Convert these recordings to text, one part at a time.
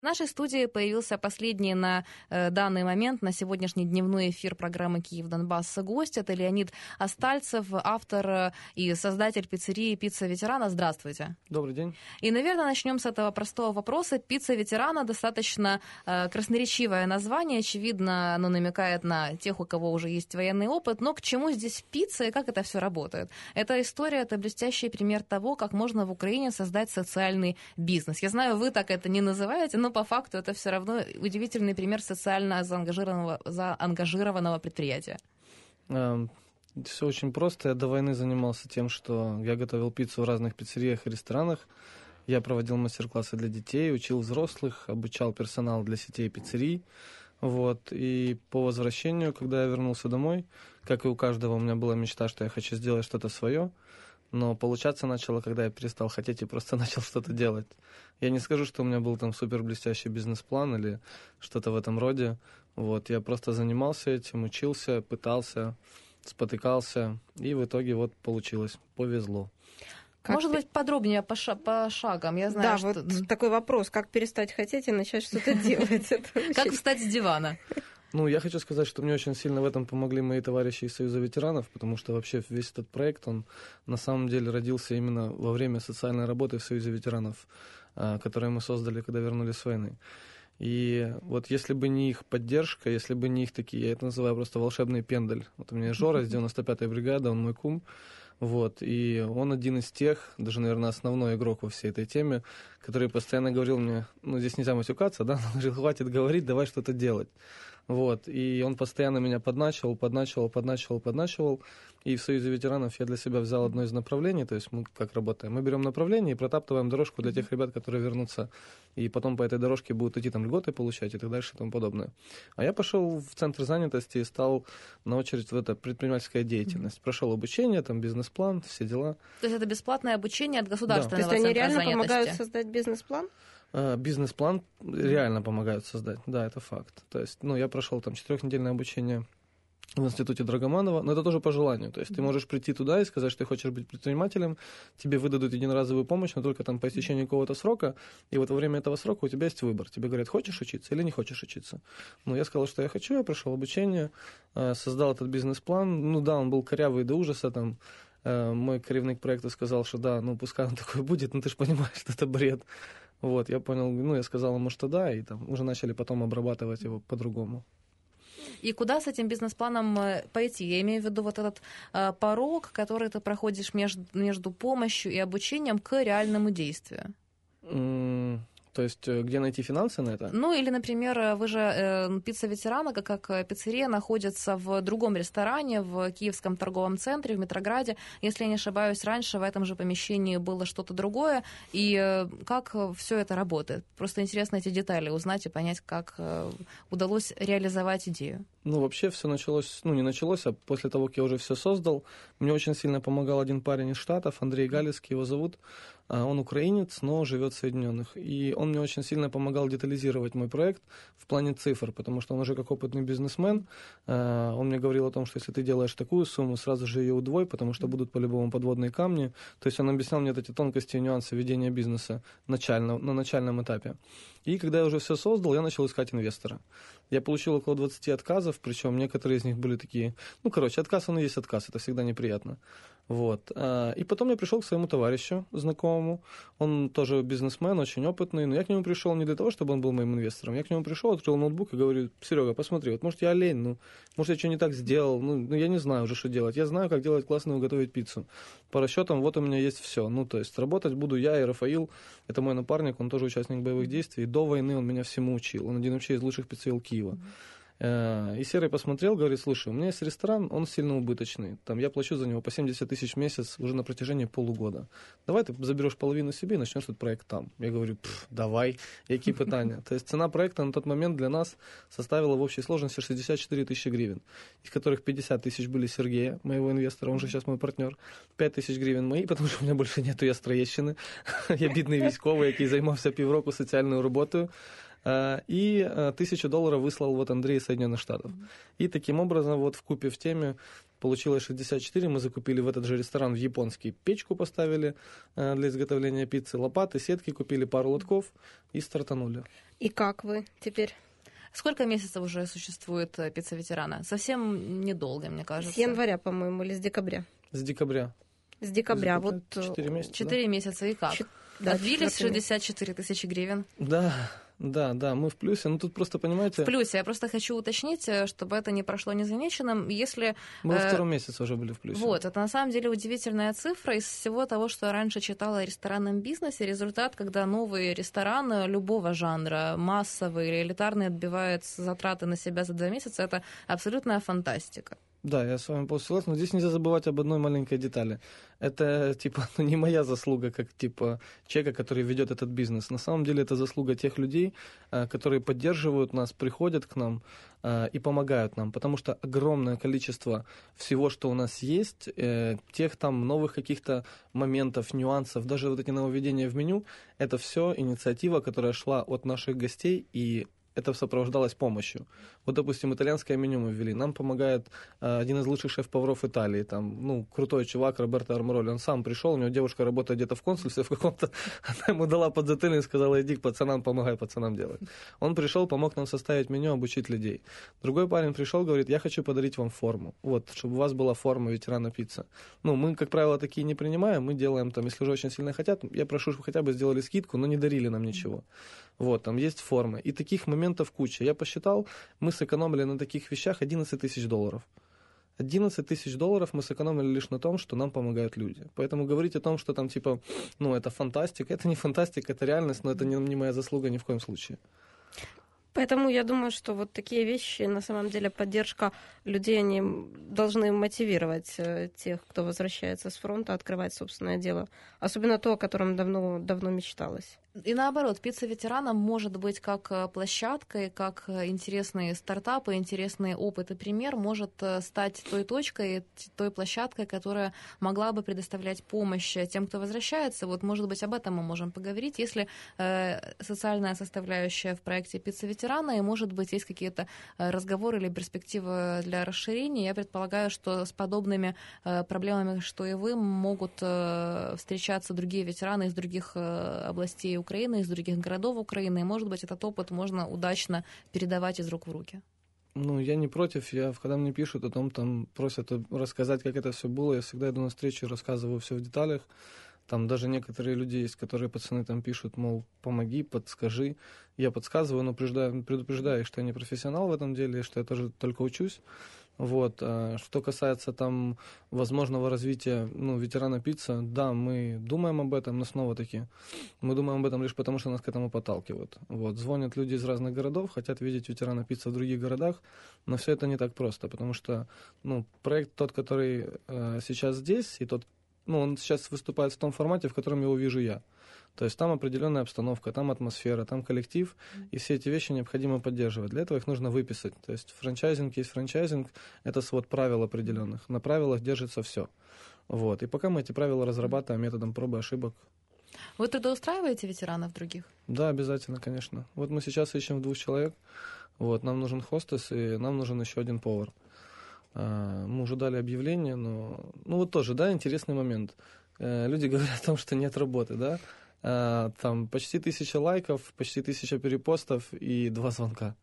В нашей студии появился последний на данный момент, на сегодняшний дневной эфир программы «Киев-Донбасс» гость. Это Леонид Остальцев, автор и создатель пиццерии «Пицца ветерана». Здравствуйте. Добрый день. И, наверное, начнем с этого простого вопроса. «Пицца ветерана» достаточно красноречивое название. Очевидно, оно намекает на тех, у кого уже есть военный опыт. Но к чему здесь пицца и как это все работает? Эта история – это блестящий пример того, как можно в Украине создать социальный бизнес. Я знаю, вы так это не называете, но по факту это все равно удивительный пример социально заангажированного предприятия. Все очень просто. Я до войны занимался тем, что я готовил пиццу в разных пиццериях и ресторанах. Я проводил мастер-классы для детей, учил взрослых, обучал персонал для сетей пиццерий. И по возвращению, когда я вернулся домой, как и у каждого, у меня была мечта, что я хочу сделать что-то свое. Но получаться начало, когда я перестал хотеть и просто начал что-то делать. Я не скажу, что у меня был там супер блестящий бизнес-план или что-то в этом роде. Я просто занимался этим, учился, пытался, спотыкался, и в итоге получилось, повезло. Может быть, подробнее по шагам? Я знаю, что... такой вопрос, как перестать хотеть и начать что-то делать? Как встать с дивана? Я хочу сказать, что мне очень сильно в этом помогли мои товарищи из Союза ветеранов, потому что вообще весь этот проект, он на самом деле родился именно во время социальной работы в Союзе ветеранов, которую мы создали, когда вернулись с войны. И если бы не их поддержка, если бы не их такие, я это называю просто волшебный пендель. У меня Жора из 95-й бригады, он мой кум. И он один из тех, даже, наверное, основной игрок во всей этой теме, который постоянно говорил мне, здесь нельзя матюкаться, да, он говорил, хватит говорить, давай что-то делать. И он постоянно меня подначивал. И в Союзе ветеранов я для себя взял одно из направлений, то есть мы как работаем? Мы берем направление и протаптываем дорожку для тех ребят, которые вернутся, и потом по этой дорожке будут идти там льготы получать и так дальше и тому подобное. А я пошел в центр занятости и стал на очередь в это предпринимательская деятельность. Прошел обучение, там бизнес-план, все дела. То есть это бесплатное обучение от государственного центра занятости? То есть они реально помогают создать бизнес-план? Бизнес-план реально помогают создать, да, это факт. То есть, я прошел там 4-недельное обучение в институте Драгоманова, но это тоже по желанию. То есть ты можешь прийти туда и сказать, что ты хочешь быть предпринимателем, тебе выдадут единоразовую помощь, но только там по истечению какого-то срока, и во время этого срока у тебя есть выбор. Тебе говорят, хочешь учиться или не хочешь учиться. Я сказал, что я хочу, я прошел обучение, создал этот бизнес-план. Он был корявый до ужаса, там мой керівник проекта сказал, что да, пускай он такой будет, но ты же понимаешь, что это бред. Я понял, я сказал ему, что да, и там уже начали потом обрабатывать его по-другому. И куда с этим бизнес-планом пойти? Я имею в виду этот порог, который ты проходишь между помощью и обучением к реальному действию. То есть, где найти финансы на это? Или, например, вы же «Пицца ветерана», как пиццерия, находится в другом ресторане, в Киевском торговом центре, в Метрограде. Если я не ошибаюсь, раньше в этом же помещении было что-то другое. И как все это работает? Просто интересно эти детали узнать и понять, как удалось реализовать идею. Вообще все началось, не началось, а после того, как я уже все создал, мне очень сильно помогал один парень из Штатов, Андрей Галицкий его зовут. Он украинец, но живет в Соединенных. И он мне очень сильно помогал детализировать мой проект в плане цифр, потому что он уже как опытный бизнесмен. Он мне говорил о том, что если ты делаешь такую сумму, сразу же ее удвой, потому что будут по-любому подводные камни. То есть он объяснял мне эти тонкости и нюансы ведения бизнеса на начальном этапе. И когда я уже все создал, я начал искать инвестора. Я получил около 20 отказов, причем некоторые из них были такие... отказ, он и есть отказ, это всегда неприятно. И потом я пришел к своему товарищу, знакомому. Он тоже бизнесмен, очень опытный, но я к нему пришел не для того, чтобы он был моим инвестором. Я к нему пришел, открыл ноутбук и говорю, Серега, посмотри, может я лень, может я что не так сделал, я не знаю уже, что делать. Я знаю, как делать классную готовить пиццу. По расчетам, у меня есть все. То есть работать буду я и Рафаил, это мой напарник, он тоже участник боевых действий. До войны он меня всему учил. Он один вообще из лучших пиццерий Киева. И Серый посмотрел, говорит, слушай, у меня есть ресторан, он сильно убыточный. Я плачу за него по 70 тысяч в месяц уже на протяжении полугода. Давай ты заберешь половину себе и начнешь этот проект там. Я говорю, давай, какие питания. То есть цена проекта на тот момент для нас составила в общей сложности 64 тысячи гривен, из которых 50 тысяч были Сергея, моего инвестора, он же сейчас мой партнер, 5 тысяч гривен мои, потому что у меня больше нету, я з Троєщини, я бідний військовий, який займався півроку соціальною роботою. И $1000 выслал вот Андрей из Соединенных Штатов. И таким образом вот вкупе в теме получилось 64, мы закупили в этот же ресторан в японский, печку поставили для изготовления пиццы, лопаты, сетки купили, пару лотков и стартанули. И как вы теперь? Сколько месяцев уже существует пицца ветерана? Совсем недолго, мне кажется. С января, по-моему, или с декабря? С декабря. С декабря. Вот 4 месяца. 4 месяца, и как? Да, Отбились 64 тысячи гривен. Да, мы в плюсе. Ну, тут просто, понимаете... В плюсе. Я просто хочу уточнить, чтобы это не прошло незамеченным. Если... Мы во втором месяце уже были в плюсе. Вот, это на самом деле удивительная цифра. Из всего того, что я раньше читала о ресторанном бизнесе, результат, когда новый ресторан любого жанра, массовый или элитарный, отбивает затраты на себя за 2 месяца, это абсолютная фантастика. Да, я с вами полностью согласен, но здесь нельзя забывать об одной маленькой детали. Это, не моя заслуга, как, человека, который ведет этот бизнес. На самом деле это заслуга тех людей, которые поддерживают нас, приходят к нам и помогают нам, потому что огромное количество всего, что у нас есть, тех там новых каких-то моментов, нюансов, даже вот эти нововведения в меню, это все инициатива, которая шла от наших гостей, и это сопровождалось помощью. Вот, допустим, итальянское меню мы ввели. Нам помогает один из лучших шеф-поваров Италии. Там, крутой чувак Роберто Армороли. Он сам пришел, у него девушка работает где-то в консульстве в каком-то. Она ему дала подзатыльник и сказала: иди к пацанам, помогай пацанам делать. Он пришел, помог нам составить меню, обучить людей. Другой парень пришел, говорит: я хочу подарить вам форму. Вот, чтобы у вас была форма ветерана пицца. Мы, как правило, такие не принимаем. Мы делаем там, если уже очень сильно хотят, я прошу, чтобы хотя бы сделали скидку, но не дарили нам ничего. Вот, там есть формы. И таких моментов куча. Я посчитал, мы сэкономили на таких вещах $11 тысяч. $11 тысяч мы сэкономили лишь на том, что нам помогают люди. Поэтому говорить о том, что там, это фантастика, это не фантастика, это реальность, но это не моя заслуга ни в коем случае. Поэтому я думаю, что вот такие вещи, на самом деле, поддержка людей, они должны мотивировать тех, кто возвращается с фронта, открывать собственное дело. Особенно то, о котором давно мечталось. И наоборот, пицца ветерана может быть как площадкой, как интересные стартапы, интересный опыт и пример, может стать той точкой, той площадкой, которая могла бы предоставлять помощь тем, кто возвращается. Вот, может быть, об этом мы можем поговорить. Если социальная составляющая в проекте «Пицца ветерана», и, может быть, есть какие-то разговоры или перспективы для расширения, я предполагаю, что с подобными проблемами, что и вы, могут встречаться другие ветераны из других областей Украины, из других городов Украины, и, может быть, этот опыт можно удачно передавать из рук в руки. Я не против. Когда мне пишут о том, там просят рассказать, как это все было, я всегда иду на встречу и рассказываю все в деталях. Там даже некоторые люди есть, которые пацаны там пишут, мол, помоги, подскажи. Я подсказываю, но предупреждаю, что я не профессионал в этом деле, что я тоже только учусь. Вот. Что касается там возможного развития ветерана пицца, да, мы думаем об этом, но снова-таки мы думаем об этом лишь потому, что нас к этому подталкивают. Вот. Звонят люди из разных городов, хотят видеть ветерана пицца в других городах, но все это не так просто, потому что проект тот, который сейчас здесь, и тот, он сейчас выступает в том формате, в котором его вижу я. То есть там определенная обстановка, там атмосфера, там коллектив, и все эти вещи необходимо поддерживать. Для этого их нужно выписать. То есть франчайзинг есть франчайзинг, это свод правил определенных. На правилах держится все. Вот. И пока мы эти правила разрабатываем методом проб и ошибок. Вы трудоустраиваете ветеранов других? Да, обязательно, конечно. Вот мы сейчас ищем 2 человек. Вот. Нам нужен хостес, и нам нужен еще 1 повар. Мы уже дали объявление, но... вот тоже, да, интересный момент. Люди говорят о том, что нет работы, да? Там почти 1000 лайков, почти 1000 перепостов и 2 звонка.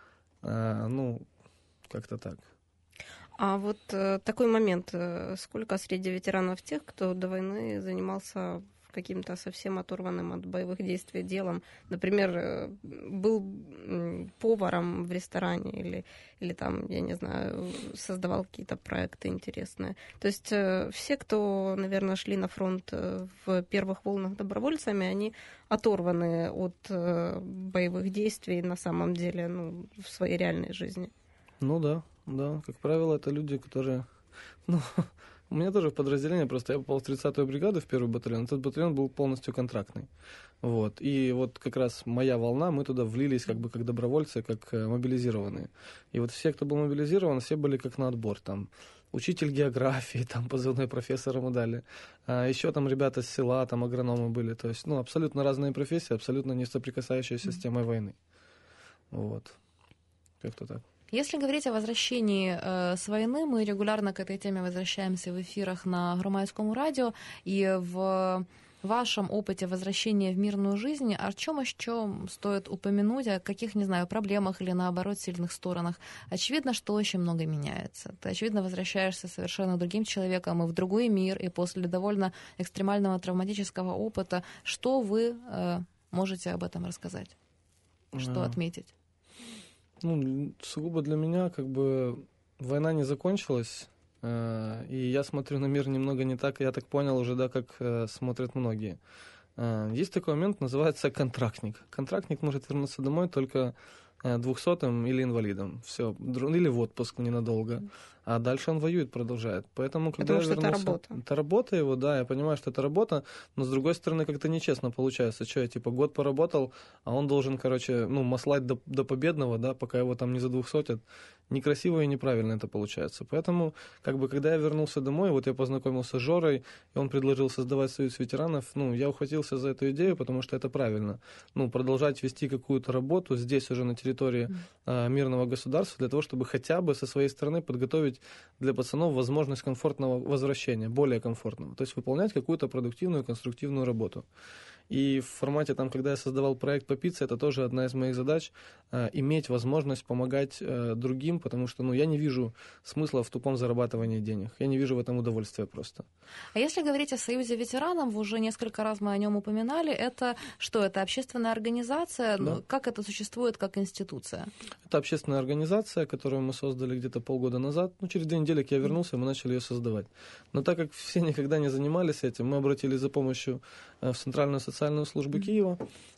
Как-то так. А вот такой момент. Сколько среди ветеранов тех, кто до войны занимался каким-то совсем оторванным от боевых действий делом? Например, был поваром в ресторане или там, я не знаю, создавал какие-то проекты интересные. То есть все, кто, наверное, шли на фронт в первых волнах добровольцами, они оторваны от боевых действий на самом деле, в своей реальной жизни. Да. Как правило, это люди, которые... У меня тоже в подразделении, просто я попал в 30-ю бригаду, в 1-й батальон. Этот батальон был полностью контрактный. Вот. И вот как раз моя волна, мы туда влились как добровольцы, как мобилизированные. И вот все, кто был мобилизирован, все были как на отбор. Там учитель географии, там позывной профессор ему дали. Еще там ребята с села, там агрономы были. То есть, абсолютно разные профессии, абсолютно не соприкасающиеся с темой войны. Вот. Как-то так. Если говорить о возвращении с войны, мы регулярно к этой теме возвращаемся в эфирах на Громадскому радио, и в вашем опыте возвращения в мирную жизнь, о чем еще стоит упомянуть, о каких, не знаю, проблемах или, наоборот, сильных сторонах? Очевидно, что очень много меняется. Ты, очевидно, возвращаешься совершенно другим человеком и в другой мир, и после довольно экстремального травматического опыта. Что вы можете об этом рассказать? Что отметить? Ну, сугубо для меня, как бы, война не закончилась, и я смотрю на мир немного не так, я так понял уже, да, как смотрят многие. Есть такой момент, называется контрактник. Контрактник может вернуться домой только 200-м или инвалидом. Все. Или в отпуск ненадолго. А дальше он воюет, продолжает. Поэтому, когда я вернулся... это работа. Это работа его, да, я понимаю, что это работа, но, с другой стороны, как-то нечестно получается. Что я, типа, год поработал, а он должен, короче, маслать до победного, да, пока его там не задвухсотят. Некрасиво и неправильно это получается. Поэтому, как бы, когда я вернулся домой, вот я познакомился с Жорой, и он предложил создавать союз ветеранов, я ухватился за эту идею, потому что это правильно. Продолжать вести какую-то работу здесь уже на территории мирного государства, для того, чтобы хотя бы со своей стороны подготовить для пацанов возможность комфортного возвращения, более комфортного. То есть выполнять какую-то продуктивную, конструктивную работу. И в формате, когда я создавал проект по пицце, это тоже одна из моих задач, иметь возможность помогать другим, потому что я не вижу смысла в тупом зарабатывании денег. Я не вижу в этом удовольствия просто. А если говорить о Союзе ветеранов, уже несколько раз мы о нем упоминали, это что? Это общественная организация? Да. Как это существует как институция? Это общественная организация, которую мы создали где-то полгода назад. Через 2 недели, как я вернулся, мы начали ее создавать. Но так как все никогда не занимались этим, мы обратились за помощью в Центральную социальную службу Киева,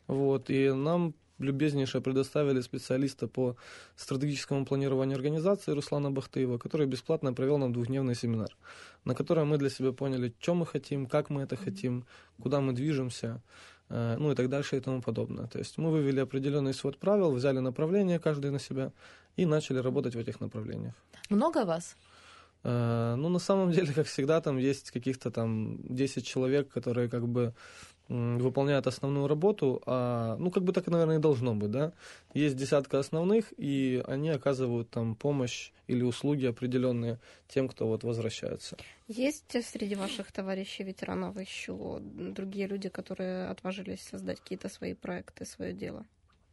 и нам любезнейше предоставили специалиста по стратегическому планированию организации Руслана Бахтыева, который бесплатно провел нам 2-дневный семинар, на котором мы для себя поняли, что мы хотим, как мы это хотим, куда мы движемся, и так дальше и тому подобное. То есть мы вывели определенный свод правил, взяли направление каждый на себя и начали работать в этих направлениях. Много вас? На самом деле, как всегда, там есть каких-то 10 человек, которые как бы выполняют основную работу, так, наверное, и должно быть, да. Есть десятка основных, и они оказывают там помощь или услуги определенные тем, кто возвращается. Есть среди ваших товарищей ветеранов еще другие люди, которые отважились создать какие-то свои проекты, свое дело?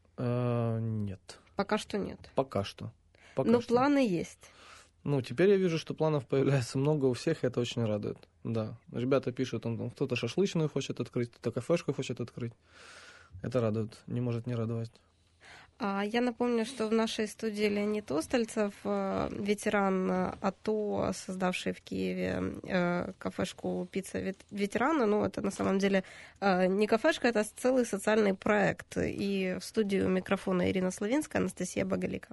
Нет. Пока что нет. Пока что. Но планы есть. Теперь я вижу, что планов появляется много у всех, и это очень радует. Да. Ребята пишут, кто-то шашлычную хочет открыть, кто-то кафешку хочет открыть. Это радует, не может не радовать. Я напомню, что в нашей студии Леонид Остальцев, ветеран АТО, создавший в Киеве кафешку «Пицца ветерана». Это на самом деле не кафешка, это целый социальный проект. И в студию у микрофона Ирина Славинская, Анастасия Боголика.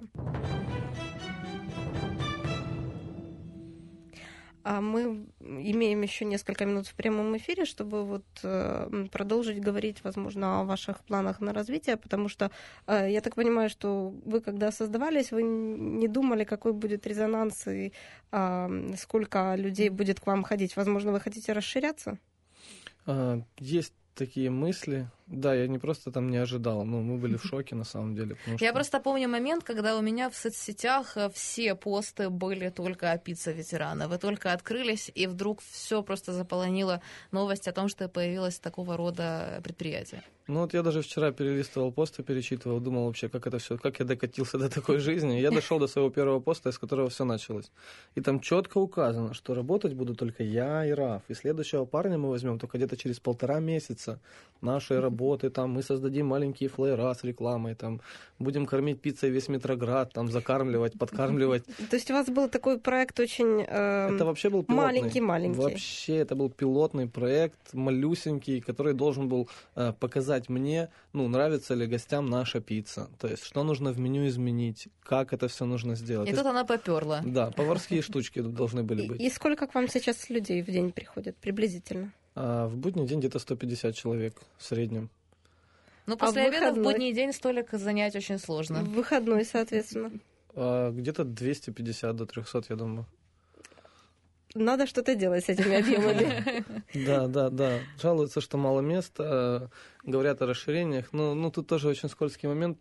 Мы имеем еще несколько минут в прямом эфире, чтобы продолжить говорить, возможно, о ваших планах на развитие, потому что я так понимаю, что вы, когда создавались, вы не думали, какой будет резонанс и сколько людей будет к вам ходить. Возможно, вы хотите расширяться? Есть такие мысли. Да, я не просто не ожидал, мы были в шоке на самом деле. Я просто помню момент, когда у меня в соцсетях все посты были только о пицце ветерана. Вы только открылись, и вдруг все просто заполонило новость о том, что появилось такого рода предприятие. Я даже вчера перелистывал посты, перечитывал, думал вообще, как это все, как я докатился до такой жизни. Я дошел до своего первого поста, из которого все началось. И там четко указано, что работать буду только я и Раф. И следующего парня мы возьмем только где-то через 1,5 месяца нашей работы. Мы создадим маленькие флеера с рекламой, будем кормить пиццей весь Метроград, закармливать, подкармливать. То есть у вас был такой проект очень это вообще был пилотный. Маленький. Вообще это был пилотный проект, малюсенький, который должен был показать мне, нравится ли гостям наша пицца. То есть, что нужно в меню изменить, как это все нужно сделать. И тут она попёрла. Да, поварские штучки должны были быть. И сколько к вам сейчас людей в день приходит приблизительно? В будний день где-то 150 человек в среднем. После обеда в будний день столик занять очень сложно. В выходной, соответственно? Где-то 250 до 300, я думаю. Надо что-то делать с этими объемами. Да. Жалуются, что мало места, говорят о расширениях. Но тут тоже очень скользкий момент.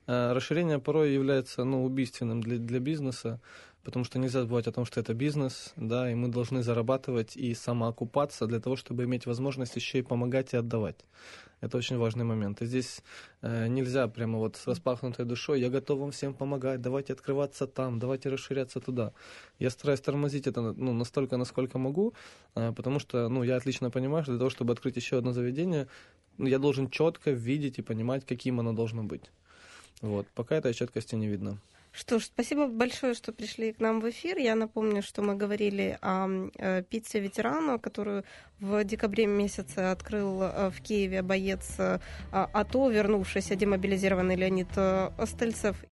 Расширение порой является убийственным для бизнеса, потому что нельзя забывать о том, что это бизнес, да, и мы должны зарабатывать и самоокупаться для того, чтобы иметь возможность еще и помогать и отдавать. Это очень важный момент. И здесь нельзя прямо вот с распахнутой душой: я готов вам всем помогать, давайте открываться там, давайте расширяться туда. Я стараюсь тормозить это настолько, насколько могу, потому что я отлично понимаю, что для того, чтобы открыть еще одно заведение, я должен четко видеть и понимать, каким оно должно быть. Вот. Пока этой четкости не видно. Что ж, спасибо большое, что пришли к нам в эфир. Я напомню, что мы говорили о пицце «Ветерана», которую в декабре месяце открыл в Киеве боец АТО, вернувшийся демобилизированный Леонид Остальцев.